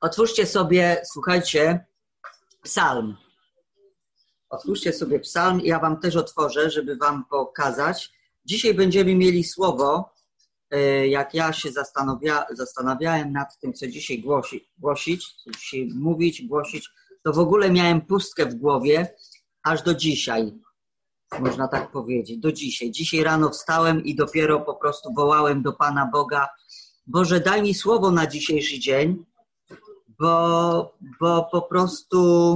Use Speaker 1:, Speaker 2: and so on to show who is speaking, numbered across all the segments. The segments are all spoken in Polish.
Speaker 1: Otwórzcie sobie, słuchajcie, psalm. Otwórzcie sobie psalm i ja wam też otworzę, żeby wam pokazać. Dzisiaj będziemy mieli słowo, jak ja się zastanawiałem nad tym, co dzisiaj głosić, co dzisiaj mówić, głosić, to w ogóle miałem pustkę w głowie aż do dzisiaj, można tak powiedzieć, do dzisiaj. Dzisiaj rano wstałem i dopiero po prostu wołałem do Pana Boga: Boże, daj mi słowo na dzisiejszy dzień, bo po prostu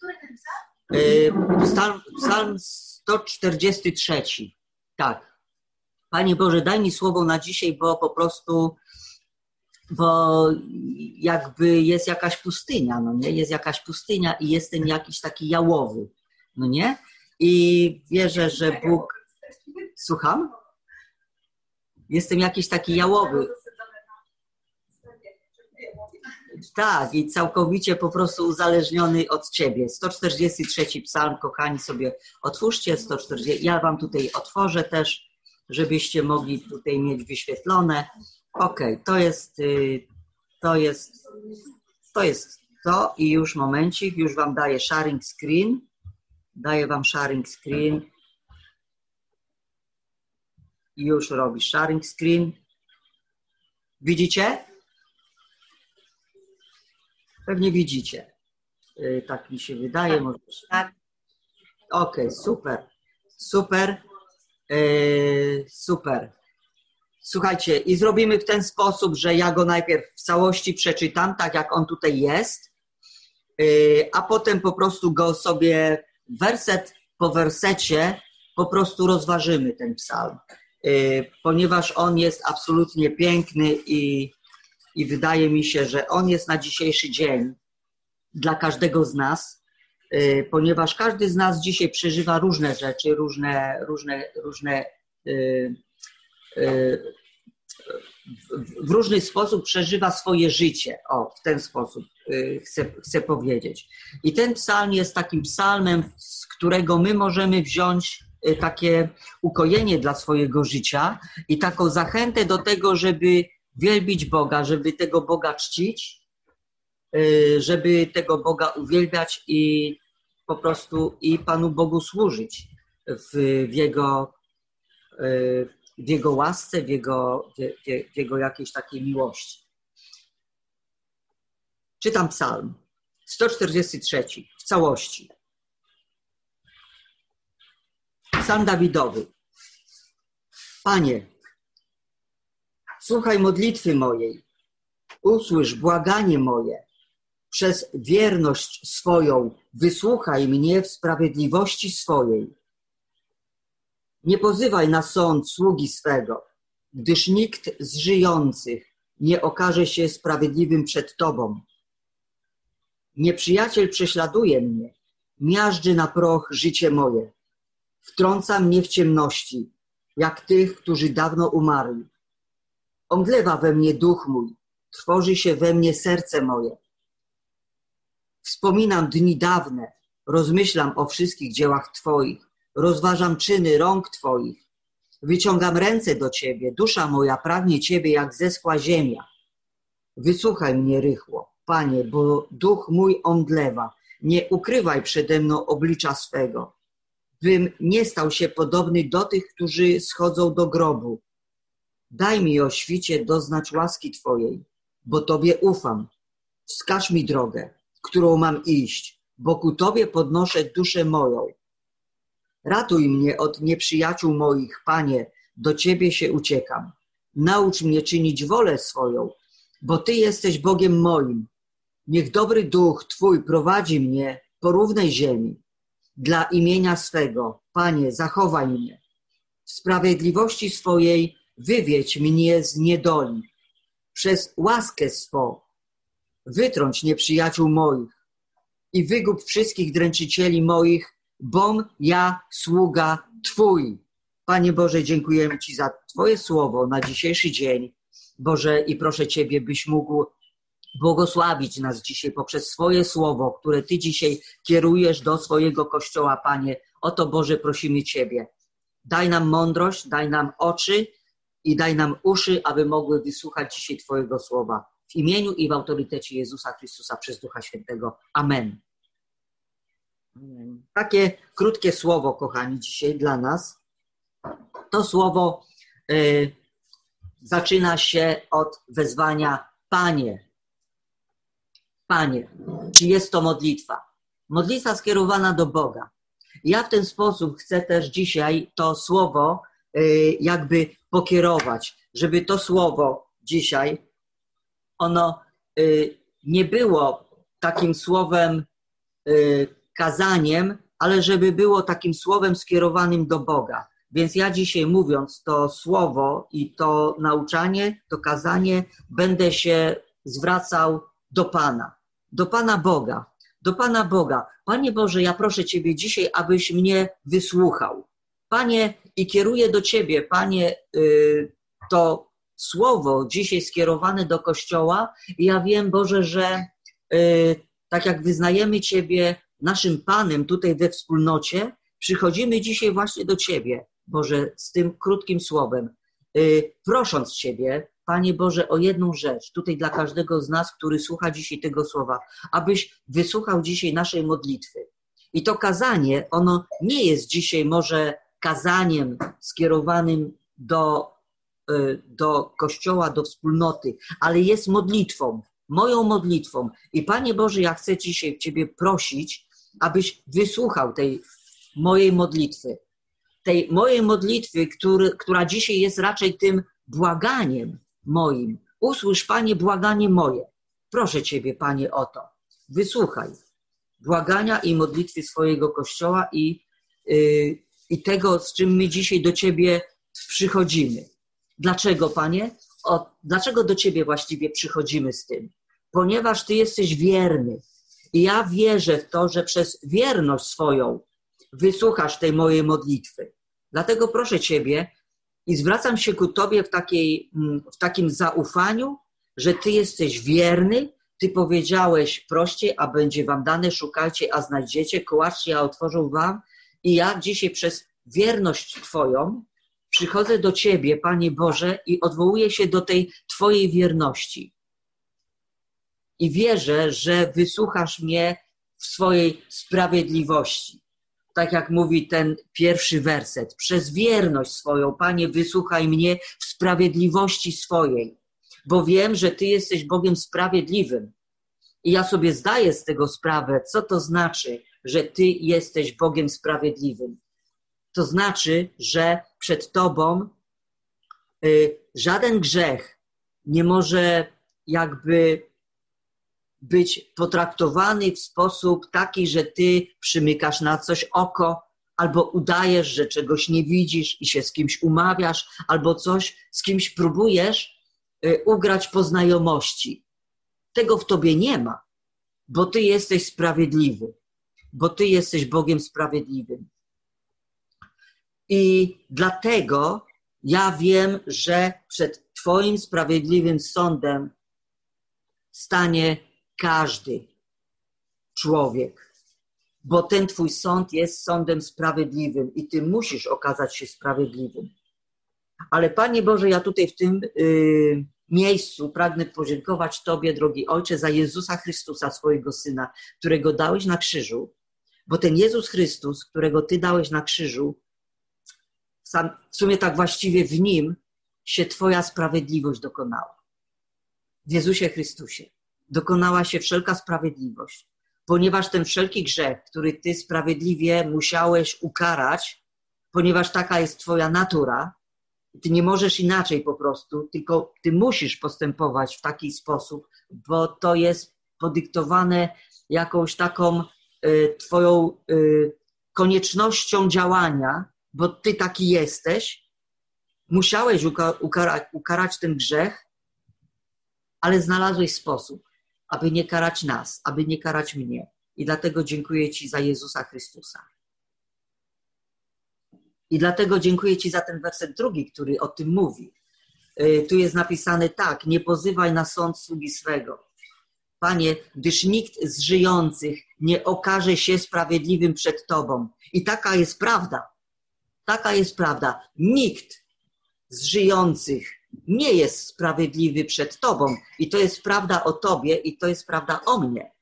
Speaker 1: psalm 143, tak. Panie Boże, daj mi słowo na dzisiaj, bo po prostu, bo jakby jest jakaś pustynia, no nie? Jest jakaś pustynia i jestem jakiś taki jałowy, no nie? I wierzę, że Bóg... Słucham? Jestem jakiś taki jałowy. Tak, i całkowicie po prostu uzależniony od Ciebie. 143 psalm, kochani, sobie otwórzcie. 140. Ja wam tutaj otworzę też, żebyście mogli tutaj mieć wyświetlone. Okej, to jest to i już momencik, już wam daję sharing screen. Daję wam sharing screen. Już robi sharing screen. Widzicie? Pewnie widzicie. Tak mi się wydaje. Może... Tak. Okej, super. Super. Super. Słuchajcie, i zrobimy w ten sposób, że ja go najpierw w całości przeczytam, tak jak on tutaj jest, a potem po prostu go sobie werset po wersecie po prostu rozważymy ten psalm, ponieważ on jest absolutnie piękny i wydaje mi się, że on jest na dzisiejszy dzień dla każdego z nas, ponieważ każdy z nas dzisiaj przeżywa różne rzeczy, w różny sposób przeżywa swoje życie. O, w ten sposób chcę powiedzieć. I ten psalm jest takim psalmem, z którego my możemy wziąć takie ukojenie dla swojego życia i taką zachętę do tego, żeby wielbić Boga, żeby tego Boga czcić, żeby tego Boga uwielbiać i po prostu i Panu Bogu służyć w Jego łasce, w Jego jakiejś takiej miłości. Czytam psalm 143 w całości. Psalm Dawidowy. Panie, słuchaj modlitwy mojej, usłysz błaganie moje. Przez wierność swoją wysłuchaj mnie w sprawiedliwości swojej. Nie pozywaj na sąd sługi swego, gdyż nikt z żyjących nie okaże się sprawiedliwym przed Tobą. Nieprzyjaciel prześladuje mnie, miażdży na proch życie moje. Wtrąca mnie w ciemności, jak tych, którzy dawno umarli. Omdlewa we mnie duch mój, trwoży się we mnie serce moje. Wspominam dni dawne, rozmyślam o wszystkich dziełach Twoich, rozważam czyny rąk Twoich. Wyciągam ręce do Ciebie, dusza moja pragnie Ciebie jak zeschła ziemia. Wysłuchaj mnie rychło, Panie, bo duch mój omdlewa. Nie ukrywaj przede mną oblicza swego, bym nie stał się podobny do tych, którzy schodzą do grobu. Daj mi o świcie doznać łaski Twojej, bo Tobie ufam. Wskaż mi drogę, którą mam iść, bo ku Tobie podnoszę duszę moją. Ratuj mnie od nieprzyjaciół moich, Panie, do Ciebie się uciekam. Naucz mnie czynić wolę swoją, bo Ty jesteś Bogiem moim. Niech dobry duch Twój prowadzi mnie po równej ziemi. Dla imienia swego, Panie, zachowaj mnie. W sprawiedliwości swojej wywiedź mnie z niedoli. Przez łaskę swą wytrąć nieprzyjaciół moich i wygub wszystkich dręczycieli moich, bom ja sługa Twój. Panie Boże, dziękujemy Ci za Twoje słowo na dzisiejszy dzień. Boże, i proszę Ciebie, byś mógł błogosławić nas dzisiaj poprzez swoje słowo, które Ty dzisiaj kierujesz do swojego Kościoła, Panie. O to, Boże, prosimy Ciebie. Daj nam mądrość, daj nam oczy i daj nam uszy, aby mogły wysłuchać dzisiaj Twojego słowa. W imieniu i w autorytecie Jezusa Chrystusa przez Ducha Świętego. Amen. Takie krótkie słowo, kochani, dzisiaj dla nas. To słowo zaczyna się od wezwania Panie. Panie. Czy jest to modlitwa? Modlitwa skierowana do Boga. Ja w ten sposób chcę też dzisiaj to słowo jakby pokierować, żeby to słowo dzisiaj, ono nie było takim słowem kazaniem, ale żeby było takim słowem skierowanym do Boga. Więc ja dzisiaj mówiąc to słowo i to nauczanie, to kazanie, będę się zwracał do Pana Boga, do Pana Boga. Panie Boże, ja proszę Ciebie dzisiaj, abyś mnie wysłuchał. Panie, i kieruję do Ciebie, Panie, to słowo dzisiaj skierowane do Kościoła. I ja wiem, Boże, że tak jak wyznajemy Ciebie naszym Panem tutaj we wspólnocie, przychodzimy dzisiaj właśnie do Ciebie, Boże, z tym krótkim słowem, prosząc Ciebie, Panie Boże, o jedną rzecz, tutaj dla każdego z nas, który słucha dzisiaj tego słowa, abyś wysłuchał dzisiaj naszej modlitwy. I to kazanie, ono nie jest dzisiaj może kazaniem skierowanym do Kościoła, do wspólnoty, ale jest modlitwą, moją modlitwą. I Panie Boże, ja chcę dzisiaj Ciebie prosić, abyś wysłuchał tej mojej modlitwy. Tej mojej modlitwy, która dzisiaj jest raczej tym błaganiem moim. Usłysz, Panie, błaganie moje. Proszę Ciebie, Panie, o to. Wysłuchaj błagania i modlitwy swojego Kościoła i tego, z czym my dzisiaj do Ciebie przychodzimy. Dlaczego, Panie? Dlaczego do Ciebie właściwie przychodzimy z tym? Ponieważ Ty jesteś wierny. I ja wierzę w to, że przez wierność swoją wysłuchasz tej mojej modlitwy. Dlatego proszę Ciebie i zwracam się ku Tobie w takim zaufaniu, że Ty jesteś wierny. Ty powiedziałeś, proście, a będzie wam dane, szukajcie, a znajdziecie, kołaczcie, a otworzą wam. I ja dzisiaj przez wierność Twoją przychodzę do Ciebie, Panie Boże, i odwołuję się do tej Twojej wierności. I wierzę, że wysłuchasz mnie w swojej sprawiedliwości. Tak jak mówi ten pierwszy werset. Przez wierność swoją, Panie, wysłuchaj mnie w sprawiedliwości swojej. Bo wiem, że Ty jesteś Bogiem sprawiedliwym. I ja sobie zdaję z tego sprawę, co to znaczy, że Ty jesteś Bogiem sprawiedliwym. To znaczy, że przed Tobą żaden grzech nie może jakby być potraktowany w sposób taki, że Ty przymykasz na coś oko, albo udajesz, że czegoś nie widzisz i się z kimś umawiasz, albo coś z kimś próbujesz ugrać po znajomości. Tego w Tobie nie ma, bo Ty jesteś sprawiedliwy, bo Ty jesteś Bogiem sprawiedliwym. I dlatego ja wiem, że przed Twoim sprawiedliwym sądem stanie każdy człowiek, bo ten Twój sąd jest sądem sprawiedliwym i Ty musisz okazać się sprawiedliwym. Ale Panie Boże, ja tutaj w tym miejscu pragnę podziękować Tobie, drogi Ojcze, za Jezusa Chrystusa, swojego Syna, którego dałeś na krzyżu, bo ten Jezus Chrystus, którego Ty dałeś na krzyżu, w sumie tak właściwie w Nim się Twoja sprawiedliwość dokonała. W Jezusie Chrystusie dokonała się wszelka sprawiedliwość, ponieważ ten wszelki grzech, który Ty sprawiedliwie musiałeś ukarać, ponieważ taka jest Twoja natura, Ty nie możesz inaczej po prostu, tylko Ty musisz postępować w taki sposób, bo to jest podyktowane jakąś taką Twoją koniecznością działania, bo Ty taki jesteś, musiałeś ukarać ten grzech, ale znalazłeś sposób, aby nie karać nas, aby nie karać mnie. I dlatego dziękuję Ci za Jezusa Chrystusa. I dlatego dziękuję Ci za ten werset drugi, który o tym mówi. Tu jest napisane tak, nie pozywaj na sąd sługi swego. Panie, gdyż nikt z żyjących nie okaże się sprawiedliwym przed Tobą. I taka jest prawda. Taka jest prawda. Nikt z żyjących nie jest sprawiedliwy przed Tobą. I to jest prawda o Tobie i to jest prawda o mnie.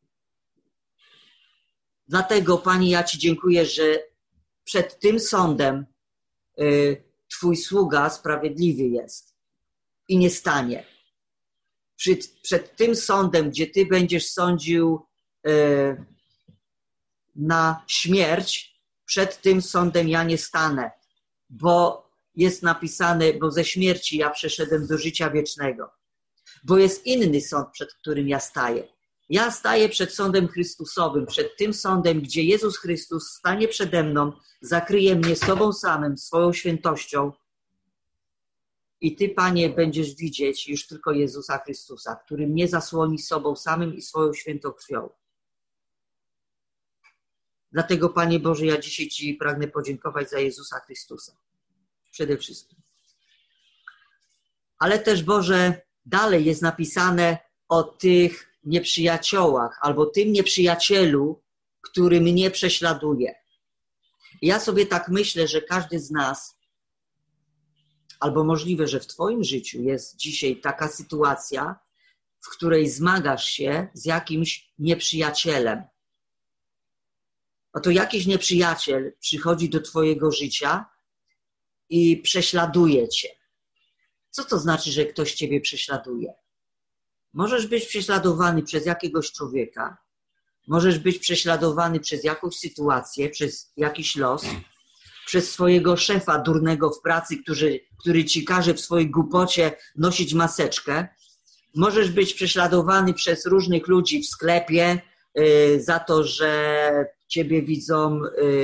Speaker 1: Dlatego, Pani, ja Ci dziękuję, że przed tym sądem Twój sługa sprawiedliwy jest i nie stanie. Przed tym sądem, gdzie Ty będziesz sądził na śmierć, przed tym sądem ja nie stanę, bo jest napisane, bo ze śmierci ja przeszedłem do życia wiecznego. Bo jest inny sąd, przed którym ja staję. Ja staję przed sądem Chrystusowym, przed tym sądem, gdzie Jezus Chrystus stanie przede mną, zakryje mnie sobą samym, swoją świętością i Ty, Panie, będziesz widzieć już tylko Jezusa Chrystusa, który mnie zasłoni sobą samym i swoją świętą krwią. Dlatego, Panie Boże, ja dzisiaj Ci pragnę podziękować za Jezusa Chrystusa. Przede wszystkim. Ale też, Boże, dalej jest napisane o tych nieprzyjaciołach albo tym nieprzyjacielu, który mnie prześladuje. I ja sobie tak myślę, że każdy z nas, albo możliwe, że w Twoim życiu jest dzisiaj taka sytuacja, w której zmagasz się z jakimś nieprzyjacielem. Oto jakiś nieprzyjaciel przychodzi do Twojego życia i prześladuje Cię. Co to znaczy, że ktoś Ciebie prześladuje? Możesz być prześladowany przez jakiegoś człowieka, możesz być prześladowany przez jakąś sytuację, przez jakiś los, przez swojego szefa durnego w pracy, który Ci każe w swojej głupocie nosić maseczkę. Możesz być prześladowany przez różnych ludzi w sklepie za to, że Ciebie widzą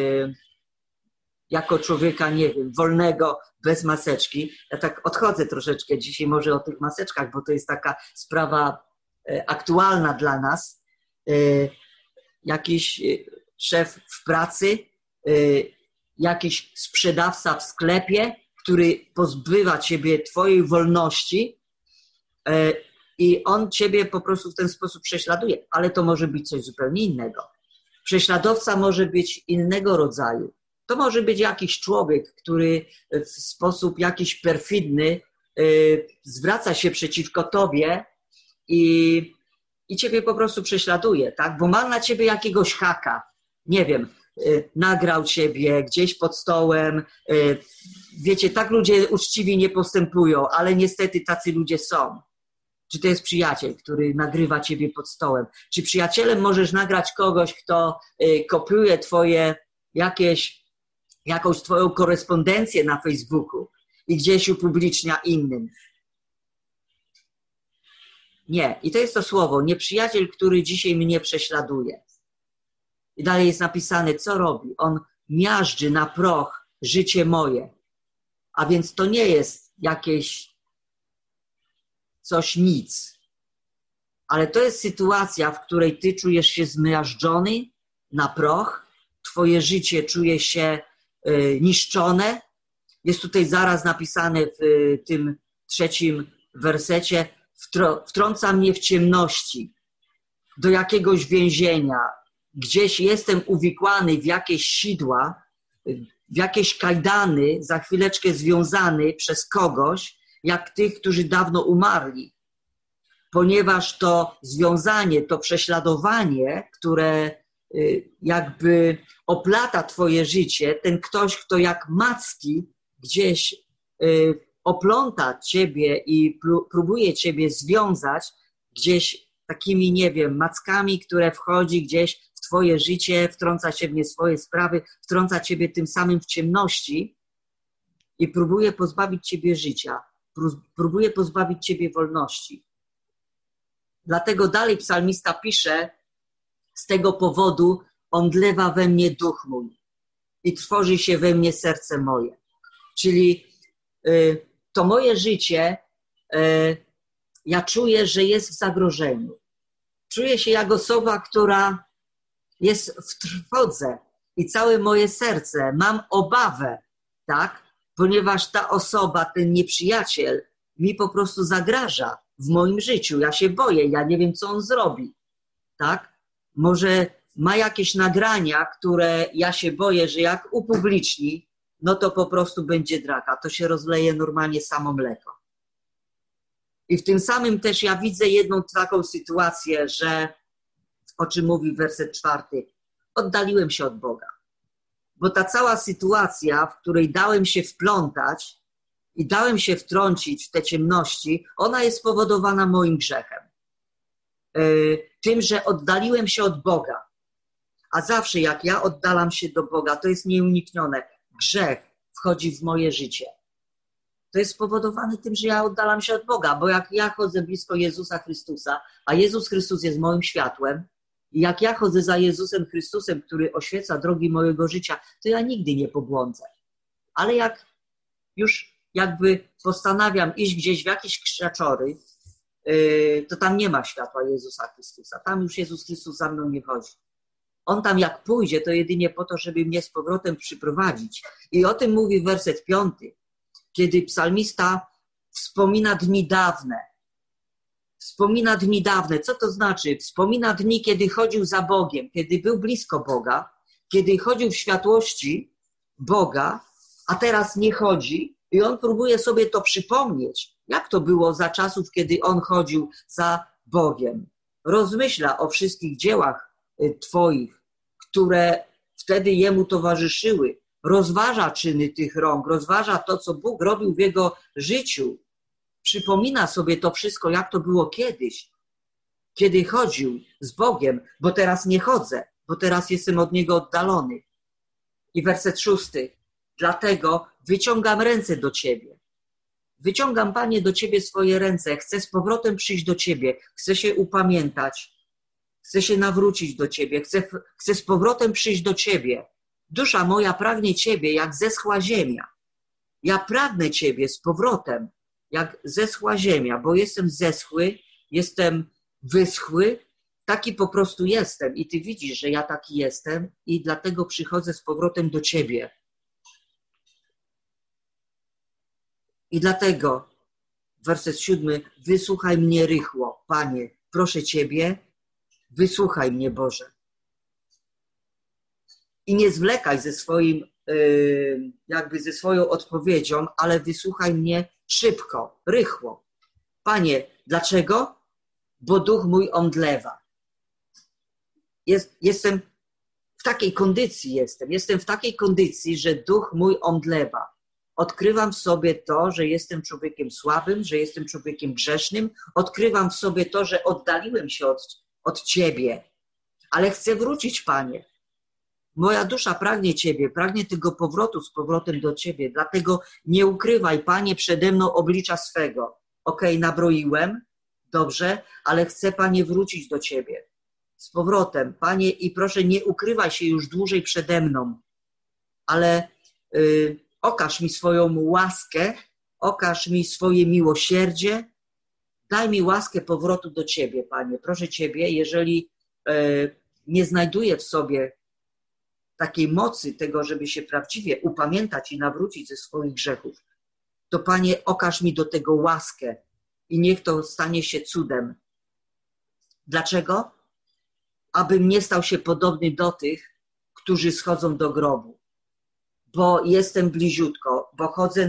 Speaker 1: jako człowieka, nie wiem, wolnego, bez maseczki. Ja tak odchodzę troszeczkę dzisiaj może o tych maseczkach, bo to jest taka sprawa aktualna dla nas. Jakiś szef w pracy, jakiś sprzedawca w sklepie, który pozbywa Ciebie Twojej wolności i on Ciebie po prostu w ten sposób prześladuje. Ale to może być coś zupełnie innego. Prześladowca może być innego rodzaju. To może być jakiś człowiek, który w sposób jakiś perfidny zwraca się przeciwko Tobie i Ciebie po prostu prześladuje, tak? Bo ma na Ciebie jakiegoś haka. Nie wiem, nagrał Ciebie gdzieś pod stołem. Wiecie, tak ludzie uczciwi nie postępują, ale niestety tacy ludzie są. Czy to jest przyjaciel, który nagrywa Ciebie pod stołem? Czy przyjacielem możesz nagrać kogoś, kto kopiuje jakąś Twoją korespondencję na Facebooku i gdzieś upublicznia innym? Nie. I to jest to słowo, nieprzyjaciel, który dzisiaj mnie prześladuje. I dalej jest napisane, co robi? On miażdży na proch życie moje. A więc to nie jest jakieś nic. Ale to jest sytuacja, w której Ty czujesz się zmiażdżony na proch, Twoje życie czuje się niszczone. Jest tutaj zaraz napisane w tym 3. wersecie, wtrąca mnie w ciemności do jakiegoś więzienia. Gdzieś jestem uwikłany w jakieś sidła, w jakieś kajdany, za chwileczkę związany przez kogoś, jak tych, którzy dawno umarli. Ponieważ to związanie, to prześladowanie, które jakby oplata Twoje życie, ten ktoś, kto jak macki gdzieś opląta Ciebie i próbuje Ciebie związać gdzieś takimi, nie wiem, mackami, które wchodzi gdzieś w Twoje życie, wtrąca się w nie swoje sprawy, wtrąca Ciebie tym samym w ciemności i próbuje pozbawić Ciebie życia, próbuje pozbawić Ciebie wolności. Dlatego dalej psalmista pisze, z tego powodu omdlewa we mnie duch mój i trwoży się we mnie serce moje. Czyli to moje życie, ja czuję, że jest w zagrożeniu. Czuję się jak osoba, która jest w trwodze i całe moje serce, mam obawę, tak? Ponieważ ta osoba, ten nieprzyjaciel mi po prostu zagraża w moim życiu. Ja się boję, ja nie wiem, co on zrobi, tak? Może ma jakieś nagrania, które ja się boję, że jak upubliczni, no to po prostu będzie draka. To się rozleje normalnie samo mleko. I w tym samym też ja widzę jedną taką sytuację, że, o czym mówi werset 4, oddaliłem się od Boga. Bo ta cała sytuacja, w której dałem się wplątać i dałem się wtrącić w te ciemności, ona jest spowodowana moim grzechem. Tym, że oddaliłem się od Boga. A zawsze jak ja oddalam się do Boga, to jest nieuniknione. Grzech wchodzi w moje życie. To jest spowodowane tym, że ja oddalam się od Boga, bo jak ja chodzę blisko Jezusa Chrystusa, a Jezus Chrystus jest moim światłem, i jak ja chodzę za Jezusem Chrystusem, który oświeca drogi mojego życia, to ja nigdy nie pobłądzę. Ale jak już jakby postanawiam iść gdzieś w jakieś krzaczory, to tam nie ma światła Jezusa Chrystusa. Tam już Jezus Chrystus za mną nie chodzi. On tam jak pójdzie, to jedynie po to, żeby mnie z powrotem przyprowadzić. I o tym mówi werset 5, kiedy psalmista wspomina dni dawne. Wspomina dni dawne. Co to znaczy? Wspomina dni, kiedy chodził za Bogiem, kiedy był blisko Boga, kiedy chodził w światłości Boga, a teraz nie chodzi i on próbuje sobie to przypomnieć, jak to było za czasów, kiedy on chodził za Bogiem. Rozmyśla o wszystkich dziełach Twoich, które wtedy jemu towarzyszyły. Rozważa czyny tych rąk, rozważa to, co Bóg robił w jego życiu. Przypomina sobie to wszystko, jak to było kiedyś, kiedy chodził z Bogiem, bo teraz nie chodzę, bo teraz jestem od Niego oddalony. I werset 6. Dlatego wyciągam ręce do Ciebie. Wyciągam, Panie, do Ciebie swoje ręce. Chcę z powrotem przyjść do Ciebie. Chcę się upamiętać. Chcę się nawrócić do Ciebie. Chcę z powrotem przyjść do Ciebie. Dusza moja pragnie Ciebie, jak zeschła ziemia. Ja pragnę Ciebie z powrotem, jak zeschła ziemia, bo jestem zeschły, jestem wyschły, taki po prostu jestem. I Ty widzisz, że ja taki jestem i dlatego przychodzę z powrotem do Ciebie. I dlatego, werset 7, wysłuchaj mnie rychło, Panie, proszę Ciebie, wysłuchaj mnie, Boże. I nie zwlekaj ze swoją odpowiedzią, ale wysłuchaj mnie szybko, rychło. Panie, dlaczego? Bo duch mój omdlewa. Jestem w takiej kondycji, jestem w takiej kondycji, że duch mój omdlewa. Odkrywam w sobie to, że jestem człowiekiem słabym, że jestem człowiekiem grzesznym. Odkrywam w sobie to, że oddaliłem się od Ciebie. Ale chcę wrócić, Panie. Moja dusza pragnie Ciebie, pragnie tego powrotu z powrotem do Ciebie. Dlatego nie ukrywaj, Panie, przede mną oblicza swego. Okej, nabroiłem, dobrze, ale chcę, Panie, wrócić do Ciebie. Z powrotem, Panie, i proszę, nie ukrywaj się już dłużej przede mną, ale okaż mi swoją łaskę, okaż mi swoje miłosierdzie, daj mi łaskę powrotu do Ciebie, Panie. Proszę Ciebie, jeżeli nie znajduję w sobie takiej mocy tego, żeby się prawdziwie upamiętać i nawrócić ze swoich grzechów, to Panie, okaż mi do tego łaskę i niech to stanie się cudem. Dlaczego? Abym nie stał się podobny do tych, którzy schodzą do grobu. Bo jestem bliziutko, bo chodzę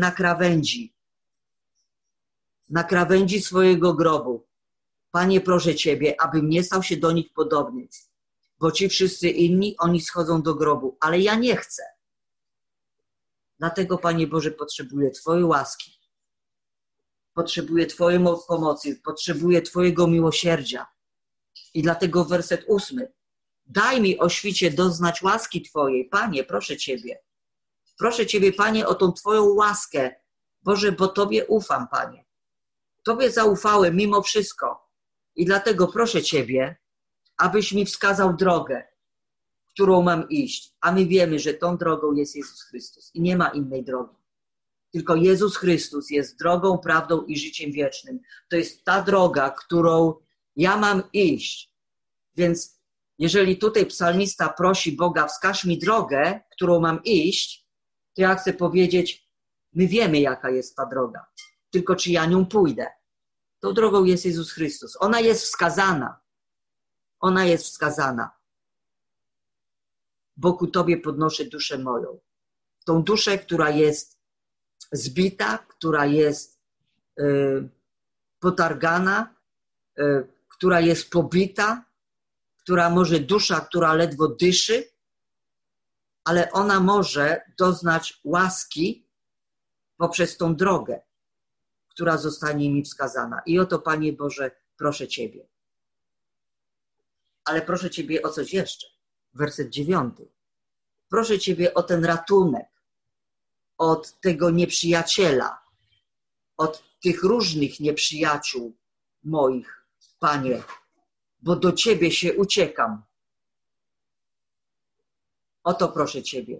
Speaker 1: na krawędzi swojego grobu. Panie, proszę Ciebie, abym nie stał się do nich podobny, bo ci wszyscy inni, oni schodzą do grobu, ale ja nie chcę. Dlatego, Panie Boże, potrzebuję Twojej łaski. Potrzebuję Twojej pomocy, potrzebuję Twojego miłosierdzia. I dlatego werset 8. Daj mi o świcie doznać łaski Twojej. Panie, proszę Ciebie. Proszę Ciebie, Panie, o tą Twoją łaskę. Boże, bo Tobie ufam, Panie. Tobie zaufałem mimo wszystko. I dlatego proszę Ciebie, abyś mi wskazał drogę, którą mam iść. A my wiemy, że tą drogą jest Jezus Chrystus i nie ma innej drogi. Tylko Jezus Chrystus jest drogą, prawdą i życiem wiecznym. To jest ta droga, którą ja mam iść. Więc jeżeli tutaj psalmista prosi Boga, wskaż mi drogę, którą mam iść, to ja chcę powiedzieć, my wiemy, jaka jest ta droga. Tylko czy ja nią pójdę. Tą drogą jest Jezus Chrystus. Ona jest wskazana. Ona jest wskazana. Bo ku Tobie podnoszę duszę moją. Tą duszę, która jest zbita, która jest potargana, która jest pobita, która może dusza, która ledwo dyszy, ale ona może doznać łaski poprzez tą drogę, która zostanie mi wskazana. I oto, Panie Boże, proszę Ciebie. Ale proszę Ciebie o coś jeszcze. Werset 9. Proszę Ciebie o ten ratunek od tego nieprzyjaciela, od tych różnych nieprzyjaciół moich, Panie, bo do Ciebie się uciekam. O to proszę Ciebie.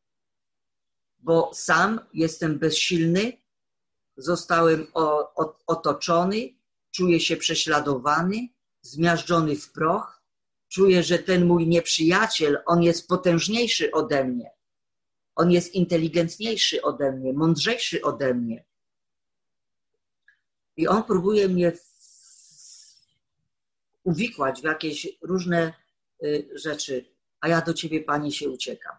Speaker 1: Bo sam jestem bezsilny, zostałem otoczony, czuję się prześladowany, zmiażdżony w proch. Czuję, że ten mój nieprzyjaciel, on jest potężniejszy ode mnie. On jest inteligentniejszy ode mnie, mądrzejszy ode mnie. I on próbuje mnie uwikłać w jakieś różne rzeczy, a ja do Ciebie, Panie, się uciekam.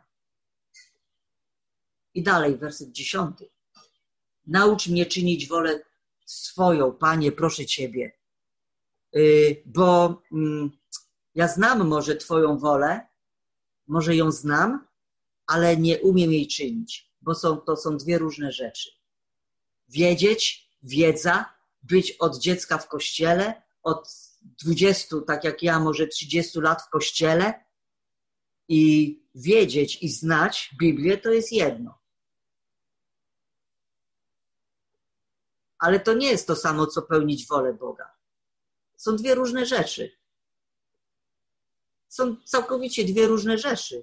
Speaker 1: I dalej, werset 10. Naucz mnie czynić wolę swoją, Panie, proszę Ciebie, bo ja znam może Twoją wolę, może ją znam, ale nie umiem jej czynić, bo to są dwie różne rzeczy. Wiedzieć, wiedza, być od dziecka w kościele, od 20, tak jak ja, może 30 lat w kościele i wiedzieć i znać Biblię to jest jedno. Ale to nie jest to samo, co pełnić wolę Boga. Są dwie różne rzeczy. Są całkowicie dwie różne rzeczy.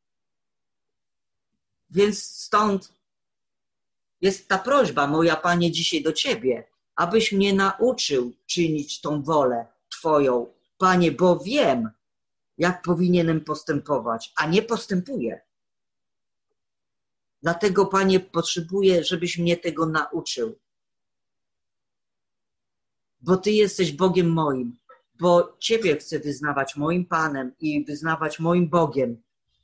Speaker 1: Więc stąd jest ta prośba moja, Panie, dzisiaj do Ciebie, abyś mnie nauczył czynić tą wolę Twoją, Panie, bo wiem, jak powinienem postępować, a nie postępuję. Dlatego, Panie, potrzebuję, żebyś mnie tego nauczył. Bo Ty jesteś Bogiem moim, bo Ciebie chcę wyznawać moim Panem i wyznawać moim Bogiem.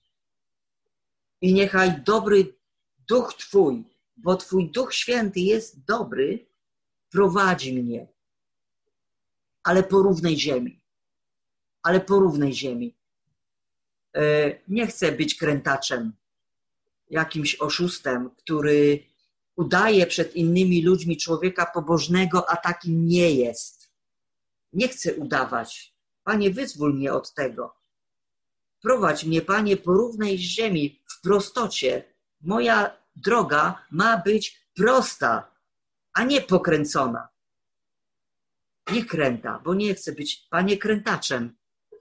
Speaker 1: I niechaj dobry Duch Twój, bo Twój Duch Święty jest dobry, prowadzi mnie. Ale po równej ziemi. Ale po równej ziemi. Nie chcę być krętaczem, jakimś oszustem, który udaje przed innymi ludźmi człowieka pobożnego, a takim nie jest. Nie chcę udawać. Panie, wyzwól mnie od tego. Prowadź mnie, Panie, po równej ziemi, w prostocie. Moja droga ma być prosta, a nie pokręcona. Nie kręta, bo nie chcę być, Panie, krętaczem.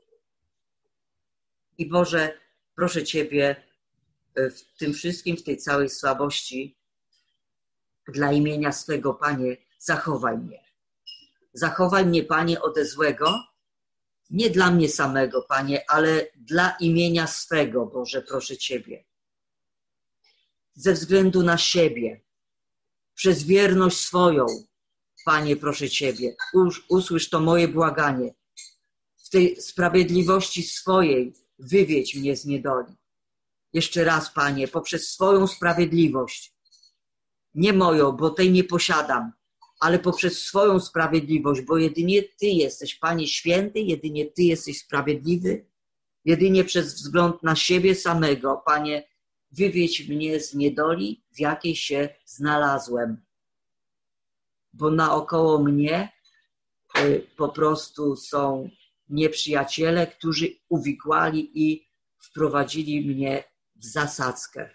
Speaker 1: I Boże, proszę Ciebie w tym wszystkim, w tej całej słabości, dla imienia swego, Panie, zachowaj mnie. Zachowaj mnie, Panie, ode złego, nie dla mnie samego, Panie, ale dla imienia swego, Boże, proszę Ciebie. Ze względu na siebie, przez wierność swoją, Panie, proszę Ciebie, usłysz to moje błaganie. W tej sprawiedliwości swojej wywiedź mnie z niedoli. Jeszcze raz, Panie, poprzez swoją sprawiedliwość, nie moją, bo tej nie posiadam, ale poprzez swoją sprawiedliwość, bo jedynie Ty jesteś, Panie, święty, jedynie Ty jesteś sprawiedliwy, jedynie przez wzgląd na siebie samego, Panie, wywiedź mnie z niedoli, w jakiej się znalazłem. Bo naokoło mnie po prostu są nieprzyjaciele, którzy uwikłali i wprowadzili mnie w zasadzkę.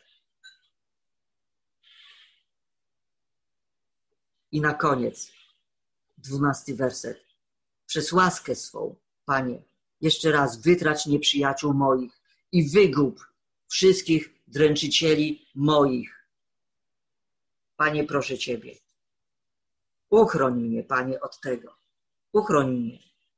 Speaker 1: I na koniec, 12 werset. Przez łaskę swą, Panie, jeszcze raz wytrać nieprzyjaciół moich i wygub wszystkich dręczycieli moich. Panie, proszę Ciebie, uchroń mnie, Panie, od tego. Uchroń mnie.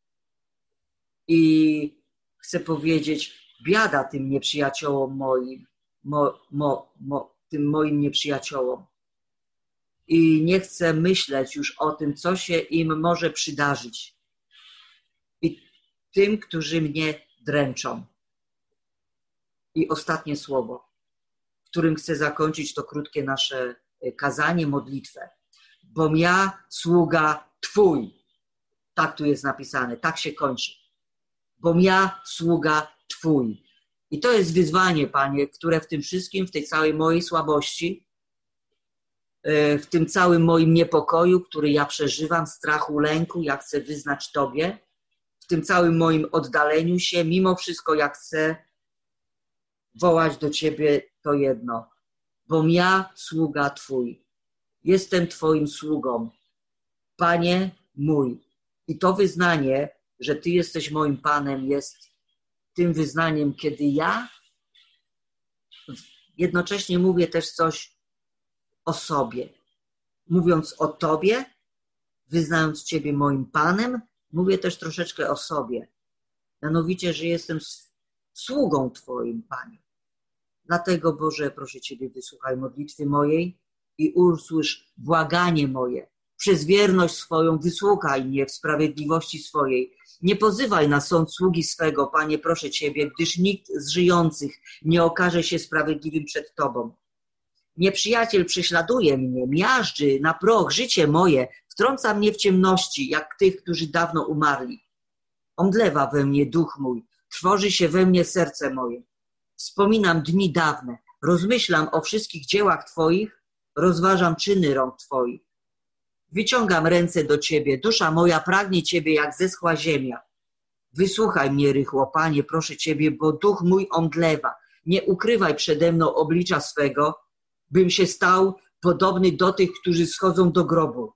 Speaker 1: I chcę powiedzieć, biada tym nieprzyjaciołom moim, tym moim nieprzyjaciołom. I nie chcę myśleć już o tym, co się im może przydarzyć. I tym, którzy mnie dręczą. I ostatnie słowo, którym chcę zakończyć to krótkie nasze kazanie, modlitwę. Bom ja, sługa Twój. Tak tu jest napisane, tak się kończy. Bom ja sługa Twój. I to jest wyzwanie, Panie, które w tym wszystkim, w tej całej mojej słabości, w tym całym moim niepokoju, który ja przeżywam, strachu, lęku, ja chcę wyznać Tobie, w tym całym moim oddaleniu się, mimo wszystko ja chcę wołać do Ciebie to jedno. Bom ja sługa Twój. Jestem Twoim sługą. Panie mój. I to wyznanie, że Ty jesteś moim Panem, jest tym wyznaniem, kiedy ja jednocześnie mówię też coś o sobie. Mówiąc o Tobie, wyznając Ciebie moim Panem, mówię też troszeczkę o sobie. Mianowicie, że jestem sługą Twoim, Panie. Dlatego, Boże, proszę Ciebie, wysłuchaj modlitwy mojej i usłysz błaganie moje. Przez wierność swoją wysłuchaj mnie w sprawiedliwości swojej. Nie pozywaj na sąd sługi swego, Panie, proszę Ciebie, gdyż nikt z żyjących nie okaże się sprawiedliwym przed Tobą. Nieprzyjaciel prześladuje mnie, miażdży na proch życie moje, wtrąca mnie w ciemności, jak tych, którzy dawno umarli. Omdlewa we mnie duch mój, trwoży się we mnie serce moje. Wspominam dni dawne, rozmyślam o wszystkich dziełach Twoich, rozważam czyny rąk Twoich. Wyciągam ręce do Ciebie, dusza moja pragnie Ciebie jak zeschła ziemia. Wysłuchaj mnie rychło, Panie, proszę Ciebie, bo duch mój omdlewa. Nie ukrywaj przede mną oblicza swego, bym się stał podobny do tych, którzy schodzą do grobu.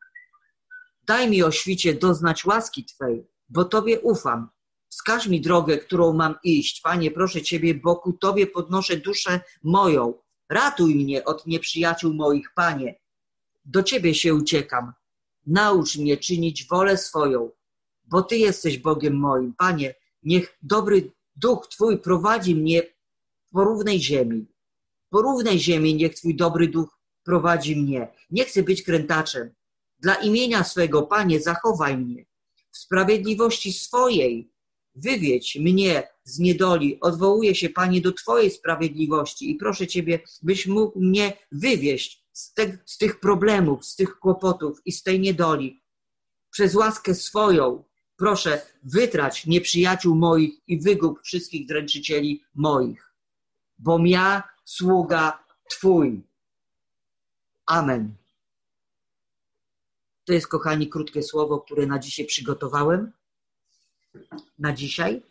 Speaker 1: Daj mi o świcie doznać łaski Twej, bo Tobie ufam. Wskaż mi drogę, którą mam iść. Panie, proszę Ciebie, bo ku Tobie podnoszę duszę moją. Ratuj mnie od nieprzyjaciół moich, Panie. Do Ciebie się uciekam. Naucz mnie czynić wolę swoją, bo Ty jesteś Bogiem moim. Panie, niech dobry duch Twój prowadzi mnie po równej ziemi. Po równej ziemi niech Twój dobry duch prowadzi mnie. Nie chcę być krętaczem. Dla imienia swego, Panie, zachowaj mnie. W sprawiedliwości swojej wywiedź mnie z niedoli. Odwołuję się, Panie, do Twojej sprawiedliwości i proszę Ciebie, byś mógł mnie wywieźć z tych problemów, z tych kłopotów i z tej niedoli. Przez łaskę swoją, proszę, wytrać nieprzyjaciół moich i wygub wszystkich dręczycieli moich. Bom ja sługa Twój. Amen. To jest, kochani, krótkie słowo, które na dzisiaj przygotowałem. Na dzisiaj.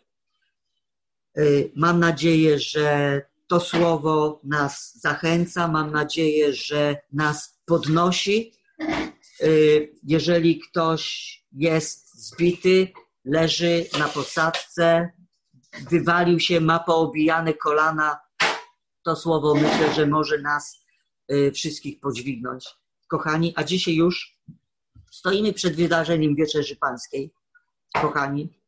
Speaker 1: Mam nadzieję, że to słowo nas zachęca. Mam nadzieję, że nas podnosi. Jeżeli ktoś jest zbity, leży na posadzce, wywalił się, ma poobijane kolana, to słowo myślę, że może nas wszystkich podźwignąć. Kochani, a dzisiaj już stoimy przed wydarzeniem Wieczerzy Pańskiej. Kochani,